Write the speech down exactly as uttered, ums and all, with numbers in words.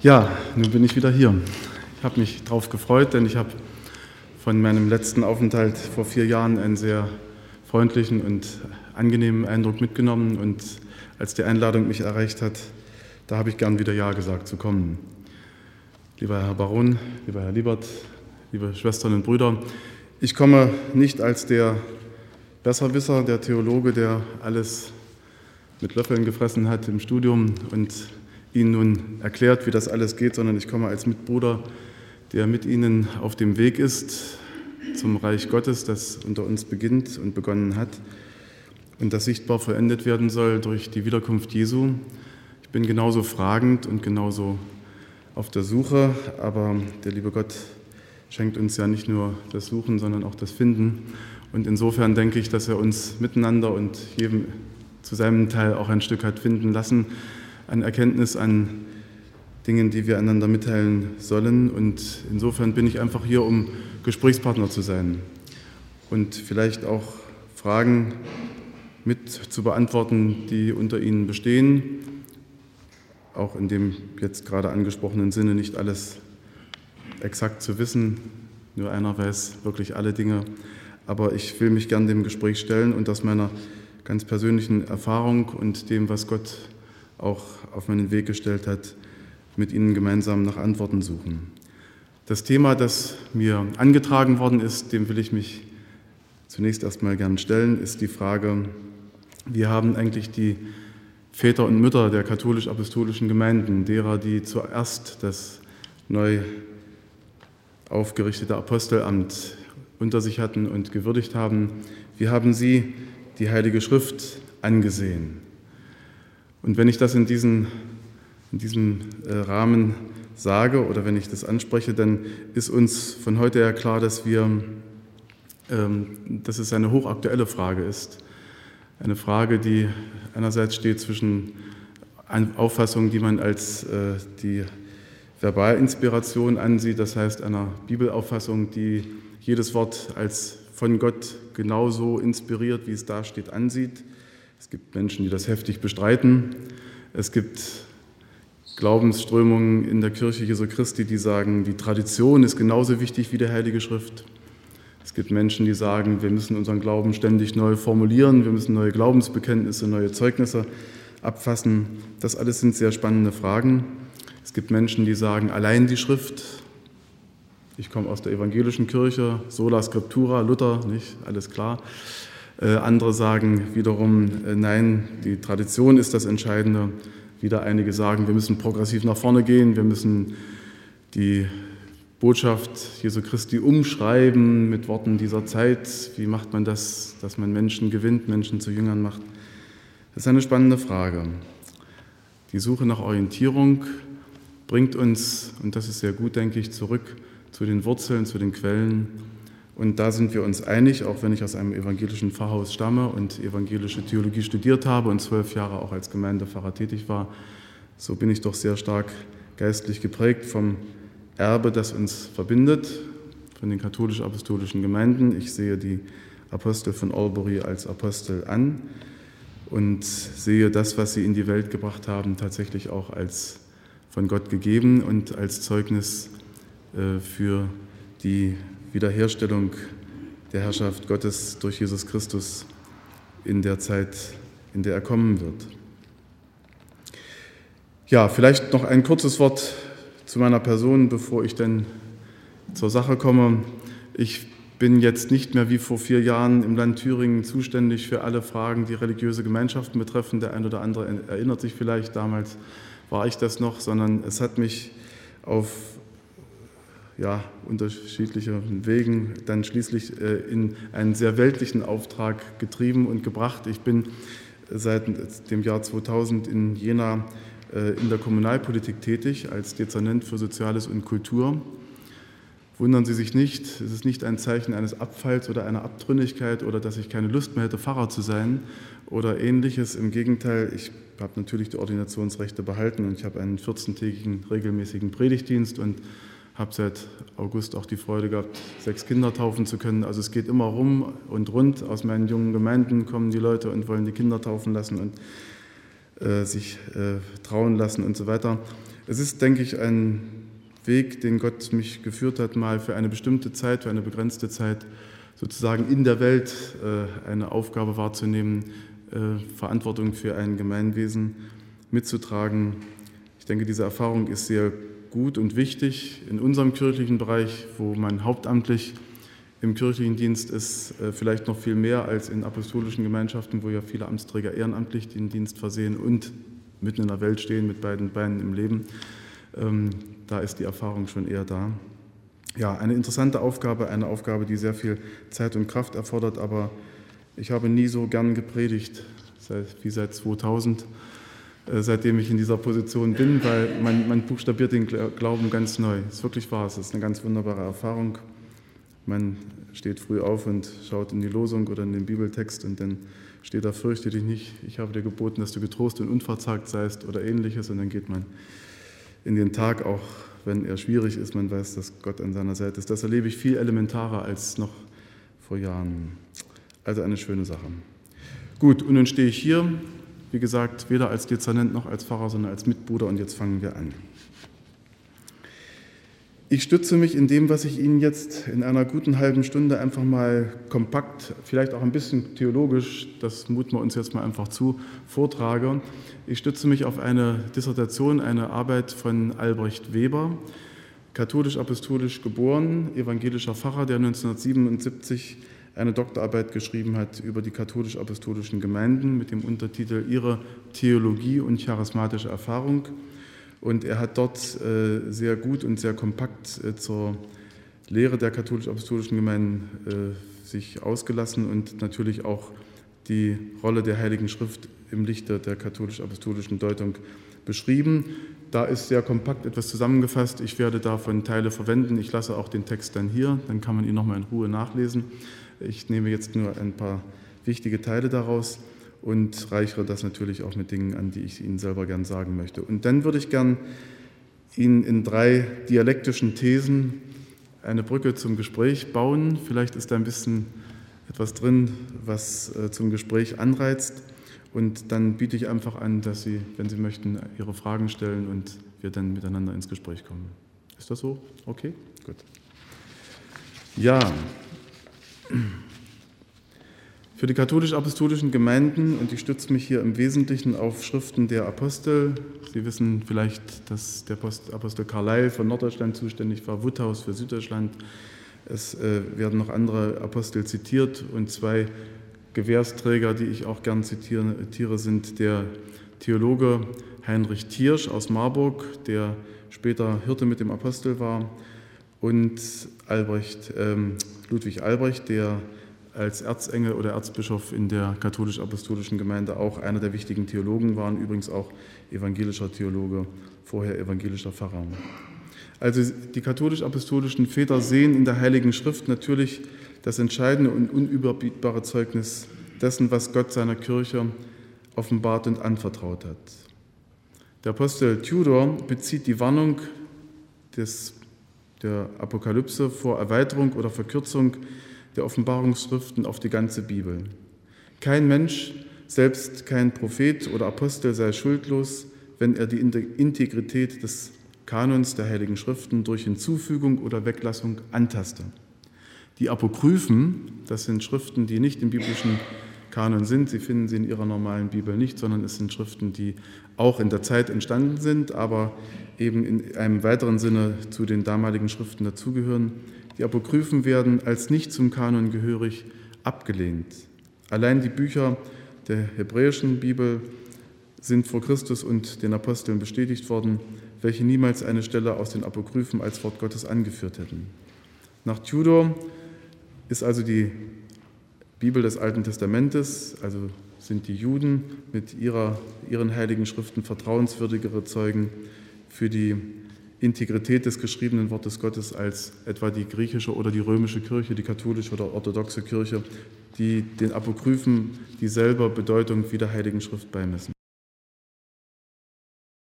Ja, nun bin ich wieder hier. Ich habe mich darauf gefreut, denn ich habe von meinem letzten Aufenthalt vor vier Jahren einen sehr freundlichen und angenehmen Eindruck mitgenommen. Und als die Einladung mich erreicht hat, da habe ich gern wieder Ja gesagt zu kommen. Lieber Herr Baron, lieber Herr Liebert, liebe Schwestern und Brüder, ich komme nicht als der Besserwisser, der Theologe, der alles mit Löffeln gefressen hat im Studium und Ihnen nun erklärt, wie das alles geht, sondern ich komme als Mitbruder, der mit Ihnen auf dem Weg ist zum Reich Gottes, das unter uns beginnt und begonnen hat und das sichtbar vollendet werden soll durch die Wiederkunft Jesu. Ich bin genauso fragend und genauso auf der Suche, aber der liebe Gott schenkt uns ja nicht nur das Suchen, sondern auch das Finden. Und insofern denke ich, dass er uns miteinander und jedem zu seinem Teil auch ein Stück hat finden lassen, an Erkenntnis, an Dingen, die wir einander mitteilen sollen. Und insofern bin ich einfach hier, um Gesprächspartner zu sein und vielleicht auch Fragen mit zu beantworten, die unter Ihnen bestehen. Auch in dem jetzt gerade angesprochenen Sinne nicht alles exakt zu wissen. Nur einer weiß wirklich alle Dinge. Aber ich will mich gern dem Gespräch stellen und aus meiner ganz persönlichen Erfahrung und dem, was Gott auch auf meinen Weg gestellt hat, mit Ihnen gemeinsam nach Antworten suchen. Das Thema, das mir angetragen worden ist, dem will ich mich zunächst erstmal gern stellen, ist die Frage, wie haben eigentlich die Väter und Mütter der katholisch-apostolischen Gemeinden, derer, die zuerst das neu aufgerichtete Apostelamt unter sich hatten und gewürdigt haben, wie haben sie die Heilige Schrift angesehen? Und wenn ich das in, diesen, in diesem Rahmen sage oder wenn ich das anspreche, dann ist uns von heute her klar, dass, wir, dass es eine hochaktuelle Frage ist. Eine Frage, die einerseits steht zwischen Auffassungen, die man als die Verbalinspiration ansieht, das heißt einer Bibelauffassung, die jedes Wort als von Gott genauso inspiriert, wie es da steht, ansieht. Es gibt Menschen, die das heftig bestreiten. Es gibt Glaubensströmungen in der Kirche Jesu Christi, die sagen, die Tradition ist genauso wichtig wie die Heilige Schrift. Es gibt Menschen, die sagen, wir müssen unseren Glauben ständig neu formulieren, wir müssen neue Glaubensbekenntnisse, neue Zeugnisse abfassen. Das alles sind sehr spannende Fragen. Es gibt Menschen, die sagen, allein die Schrift. Ich komme aus der evangelischen Kirche, sola scriptura, Luther, nicht, alles klar. Äh, andere sagen wiederum, äh, nein, die Tradition ist das Entscheidende. Wieder einige sagen, wir müssen progressiv nach vorne gehen, wir müssen die Botschaft Jesu Christi umschreiben mit Worten dieser Zeit. Wie macht man das, dass man Menschen gewinnt, Menschen zu Jüngern macht? Das ist eine spannende Frage. Die Suche nach Orientierung bringt uns, und das ist sehr gut, denke ich, zurück zu den Wurzeln, zu den Quellen. Und da sind wir uns einig, auch wenn ich aus einem evangelischen Pfarrhaus stamme und evangelische Theologie studiert habe und zwölf Jahre auch als Gemeindepfarrer tätig war, so bin ich doch sehr stark geistlich geprägt vom Erbe, das uns verbindet, von den katholisch-apostolischen Gemeinden. Ich sehe die Apostel von Albury als Apostel an und sehe das, was sie in die Welt gebracht haben, tatsächlich auch als von Gott gegeben und als Zeugnis für die Wiederherstellung der Herrschaft Gottes durch Jesus Christus in der Zeit, in der er kommen wird. Ja, vielleicht noch ein kurzes Wort zu meiner Person, bevor ich dann zur Sache komme. Ich bin jetzt nicht mehr wie vor vier Jahren im Land Thüringen zuständig für alle Fragen, die religiöse Gemeinschaften betreffen. Der ein oder andere erinnert sich vielleicht, damals war ich das noch, sondern es hat mich auf ja, unterschiedlichen Wegen dann schließlich äh, in einen sehr weltlichen Auftrag getrieben und gebracht. Ich bin seit dem Jahr zweitausend in Jena äh, in der Kommunalpolitik tätig als Dezernent für Soziales und Kultur. Wundern Sie sich nicht, es ist nicht ein Zeichen eines Abfalls oder einer Abtrünnigkeit oder dass ich keine Lust mehr hätte, Pfarrer zu sein oder Ähnliches. Im Gegenteil, ich habe natürlich die Ordinationsrechte behalten und ich habe einen vierzehntägigen regelmäßigen Predigtdienst und habe seit August auch die Freude gehabt, sechs Kinder taufen zu können. Also es geht immer rum und rund. Aus meinen jungen Gemeinden kommen die Leute und wollen die Kinder taufen lassen und äh, sich äh, trauen lassen und so weiter. Es ist, denke ich, ein Weg, den Gott mich geführt hat, mal für eine bestimmte Zeit, für eine begrenzte Zeit sozusagen in der Welt äh, eine Aufgabe wahrzunehmen, äh, Verantwortung für ein Gemeinwesen mitzutragen. Ich denke, diese Erfahrung ist sehr gut und wichtig in unserem kirchlichen Bereich, wo man hauptamtlich im kirchlichen Dienst ist, äh, vielleicht noch viel mehr als in apostolischen Gemeinschaften, wo ja viele Amtsträger ehrenamtlich den Dienst versehen und mitten in der Welt stehen mit beiden Beinen im Leben. Ähm, da ist die Erfahrung schon eher da. Ja, eine interessante Aufgabe, eine Aufgabe, die sehr viel Zeit und Kraft erfordert, aber ich habe nie so gern gepredigt seit, wie seit zweitausend, äh, seitdem ich in dieser Position bin, weil man, man buchstabiert den Glauben ganz neu. Es ist wirklich wahr, es ist eine ganz wunderbare Erfahrung. Man steht früh auf und schaut in die Losung oder in den Bibeltext und dann steht da: Fürchte dich nicht, ich habe dir geboten, dass du getrost und unverzagt seist oder ähnliches, und dann geht man in den Tag, auch wenn er schwierig ist, man weiß, dass Gott an seiner Seite ist. Das erlebe ich viel elementarer als noch vor Jahren. Also eine schöne Sache. Gut, und nun stehe ich hier, wie gesagt, weder als Dezernent noch als Pfarrer, sondern als Mitbruder, und jetzt fangen wir an. Ich stütze mich in dem, was ich Ihnen jetzt in einer guten halben Stunde einfach mal kompakt, vielleicht auch ein bisschen theologisch, das muten wir uns jetzt mal einfach zu, vortrage. Ich stütze mich auf eine Dissertation, eine Arbeit von Albrecht Weber, katholisch-apostolisch geboren, evangelischer Pfarrer, der neunzehnhundertsiebenundsiebzig eine Doktorarbeit geschrieben hat über die katholisch-apostolischen Gemeinden mit dem Untertitel Ihre Theologie und charismatische Erfahrung. Und er hat dort äh, sehr gut und sehr kompakt äh, zur Lehre der katholisch-apostolischen Gemeinden äh, sich ausgelassen und natürlich auch die Rolle der Heiligen Schrift im Lichte der katholisch-apostolischen Deutung beschrieben. Da ist sehr kompakt etwas zusammengefasst. Ich werde davon Teile verwenden. Ich lasse auch den Text dann hier, dann kann man ihn nochmal in Ruhe nachlesen. Ich nehme jetzt nur ein paar wichtige Teile daraus und reichere das natürlich auch mit Dingen an, die ich Ihnen selber gern sagen möchte. Und dann würde ich gern Ihnen in drei dialektischen Thesen eine Brücke zum Gespräch bauen. Vielleicht ist da ein bisschen etwas drin, was zum Gespräch anreizt. Und dann biete ich einfach an, dass Sie, wenn Sie möchten, Ihre Fragen stellen und wir dann miteinander ins Gespräch kommen. Ist das so? Okay? Gut. Ja. Für die katholisch-apostolischen Gemeinden, und ich stütze mich hier im Wesentlichen auf Schriften der Apostel. Sie wissen vielleicht, dass der Apostel Carlyle für Norddeutschland zuständig war, Woodhouse für Süddeutschland. Es äh, werden noch andere Apostel zitiert, und zwei Gewährsträger, die ich auch gern zitiere, sind der Theologe Heinrich Thiersch aus Marburg, der später Hirte mit dem Apostel war, und Albrecht, ähm, Ludwig Albrecht, der als Erzengel oder Erzbischof in der katholisch-apostolischen Gemeinde auch einer der wichtigen Theologen waren, übrigens auch evangelischer Theologe, vorher evangelischer Pfarrer. Also die katholisch-apostolischen Väter sehen in der Heiligen Schrift natürlich das entscheidende und unüberbietbare Zeugnis dessen, was Gott seiner Kirche offenbart und anvertraut hat. Der Apostel Tudor bezieht die Warnung des, der Apokalypse vor Erweiterung oder Verkürzung der Offenbarungsschriften auf die ganze Bibel. Kein Mensch, selbst kein Prophet oder Apostel sei schuldlos, wenn er die Integrität des Kanons der Heiligen Schriften durch Hinzufügung oder Weglassung antaste. Die Apokryphen, das sind Schriften, die nicht im biblischen Kanon sind. Sie finden sie in Ihrer normalen Bibel nicht, sondern es sind Schriften, die auch in der Zeit entstanden sind, aber eben in einem weiteren Sinne zu den damaligen Schriften dazugehören. Die Apokryphen werden als nicht zum Kanon gehörig abgelehnt. Allein die Bücher der hebräischen Bibel sind vor Christus und den Aposteln bestätigt worden, welche niemals eine Stelle aus den Apokryphen als Wort Gottes angeführt hätten. Nach Tudor ist also die Bibel des Alten Testamentes, also sind die Juden mit ihrer, ihren heiligen Schriften vertrauenswürdigere Zeugen für die Integrität des geschriebenen Wortes Gottes als etwa die griechische oder die römische Kirche, die katholische oder orthodoxe Kirche, die den Apokryphen dieselbe Bedeutung wie der Heiligen Schrift beimessen.